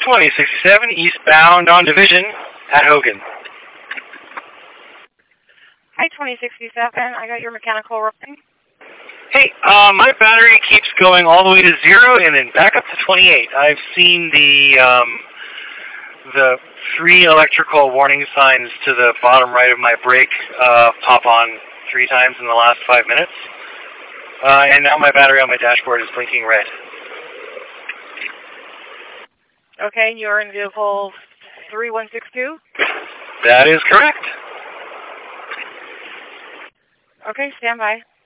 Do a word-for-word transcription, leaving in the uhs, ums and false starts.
twenty sixty-seven eastbound on Division at Hogan. Hi, twenty sixty-seven. I got your mechanical reading. Hey, uh, my battery keeps going all the way to zero and then back up to twenty-eight. I've seen the um, the three electrical warning signs to the bottom right of my brake uh, pop on three times in the last five minutes. Uh, and now my battery on my dashboard is blinking red. Okay, you're in vehicle three one six two? That is correct. Okay, stand by.